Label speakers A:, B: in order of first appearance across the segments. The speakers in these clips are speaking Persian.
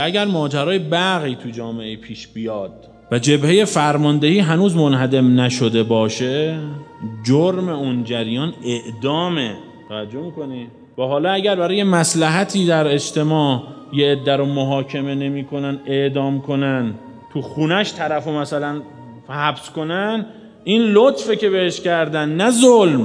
A: اگر ماجرای بغی تو جامعه پیش بیاد و جبهه فرماندهی هنوز منهدم نشده باشه، جرم اون جریان اعدامه. توجه میکنی؟ و حالا اگر برای مصلحتی در اجتماع یه عده رو محاکمه نمی‌کنن، اعدام کنن، تو خونش طرفو مثلا حبس کنن، این لطفه که بهش کردن، نه ظلم.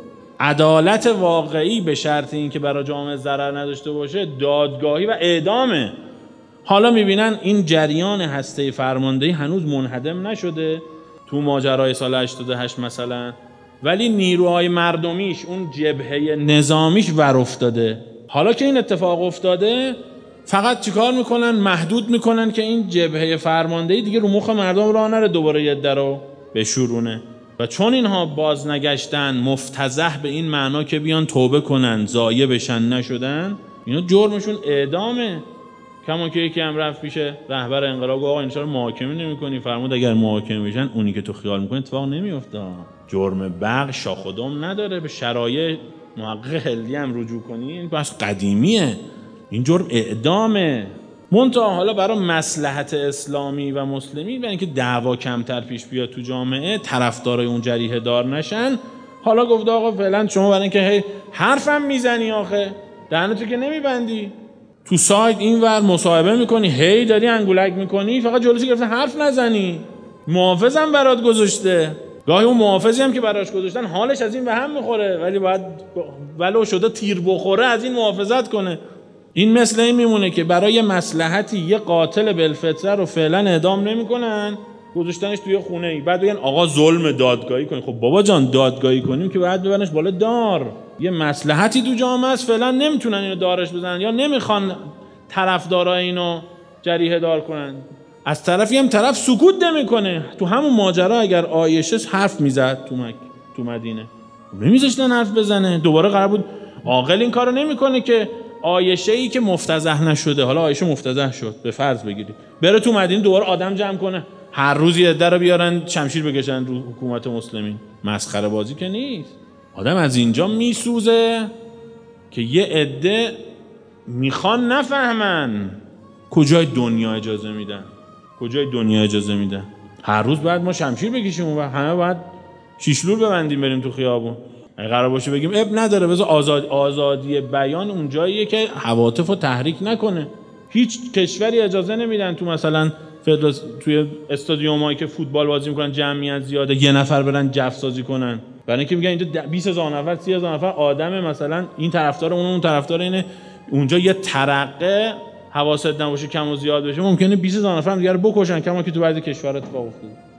A: عدالت واقعی به شرط این که برای جامعه ضرر نداشته باشه دادگاهی و اعدامه. حالا میبینن این جریان هسته فرماندهی هنوز منهدم نشده تو ماجرای سال 88 مثلا، ولی نیروهای مردمیش، اون جبهه نظامیش ور افتاده. حالا که این اتفاق افتاده فقط چیکار میکنن؟ محدود میکنن که این جبهه فرماندهی دیگه رو مخ مردم راه نره دوباره یه در رو بشورونه. و چون اینها باز نگشتن، مفتضح به این معنا که بیان توبه کنن، ضایع بشن، نشدن، اینا جرمشون اعدامه. کما که یکی هم رفت پیش رهبر انقلاب گفت آقا این چرا محاکمه نمی‌کنی؟ فرمود اگر محاکمه بشن اونی که تو خیال می‌کنی اتفاق نمی‌افته. جرم بغ شاخ و دم نداره. به شرایع محقق هلدی هم رجوع کنی، این بحث قدیمیه. این جرم اعدامه. منتها حالا برای مصلحت اسلامی و مسلمی و اینکه دعوا کمتر پیش بیاد تو جامعه، طرفدارای اون جریحه دار نشن، حالا گفت آقا فعلا شما برای اینکه هی حرفم میزنی، آخه دهنتو که نمیبندی، تو سایت اینور مصاحبه میکنی، هی داری انگولک میکنی، فقط جلوش گرفتن حرف نزنی. محافظم برات گذاشته، گاهی اون محافظی هم که براش گذاشتن حالش از این به هم میخوره، ولی باید ولو شده تیر بخوره از این محافظت کنه. این مثل این میمونه که برای مصلحتی یه قاتل بالفطره رو فعلا اعدام نمیکنن، گذاشتنش توی خونه ای، بعد بگن آقا ظلم دادگاهی کنیم. خب بابا جان دادگاهی کنیم که بعد ببرنش بالا دار. یه مصلحتی تو جامعه است، فعلا نمیتونن اینو دارش بزنن یا نمیخوان طرفدارای اینو جریحه دار کنن. از طرفی هم طرف سکوت نمیکنه. تو همون ماجرا اگر عایشه حرف میزد تو مدینه، نمیذاشتن حرف بزنه. دوباره قرار بود عاقل این کارو نمیکنه که عایشه ای که مفتضح نشده، حالا عایشه مفتضح شد به فرض بگیرید، بره تو مدینه دوباره آدم جمع کنه، هر روز یه عده رو بیارن شمشیر بکشن رو حکومت مسلمین. مسخره بازی که نیست. آدم از اینجا میسوزه که یه عده میخوان نفهمن کجای دنیا اجازه میدن. هر روز باید ما شمشیر بکشیم و همه باید شیشلور ببندیم بریم تو خیابون. اگه قرار باشه بگیم اب نداره، بذار آزادی بیان اون جاییه که هواتف رو تحریک نکنه. هیچ کشوری اجازه نمیدن تو مثلا توی استادیومایی که فوتبال بازی میکنن جمعیت زیاده یه نفر برن جف سازی کنن، برای اینکه میگن اینجا 20000 نفر 30000 نفر آدمه، مثلا این طرفدار اون طرفدار اینه، اونجا یه ترقه حواست نباشه کم و زیاد بشه ممکنه 20000 نفر هم دیگه رو بکشن، کما که تو بعضی کشورها اتفاق افتاده.